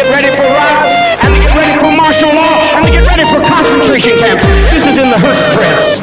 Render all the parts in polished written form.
get ready for riots, and to get ready for martial law, and to get ready for concentration camps. This is in the Hearst Press.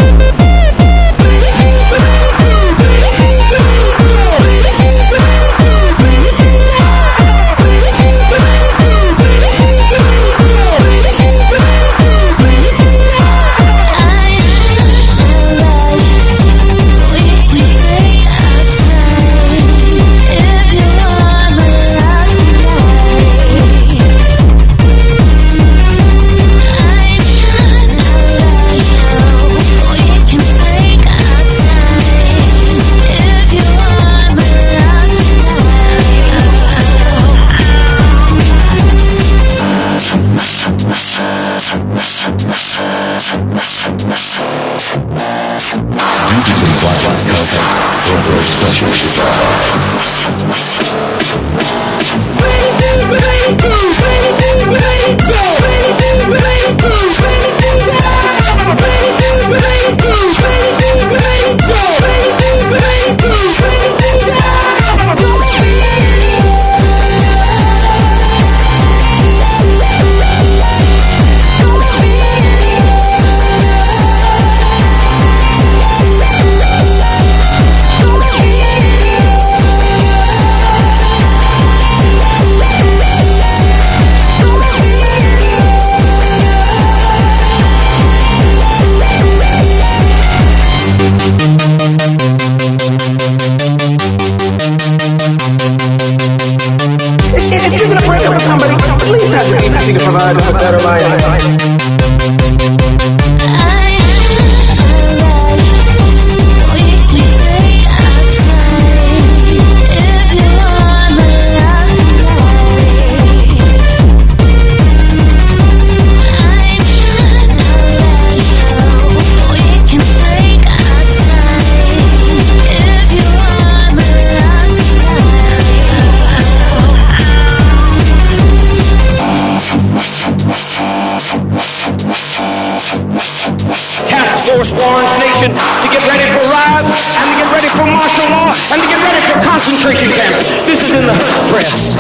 Force Warren's nation to get ready for riots, and to get ready for martial law, and to get ready for concentration camps. This is in the Hearst Press.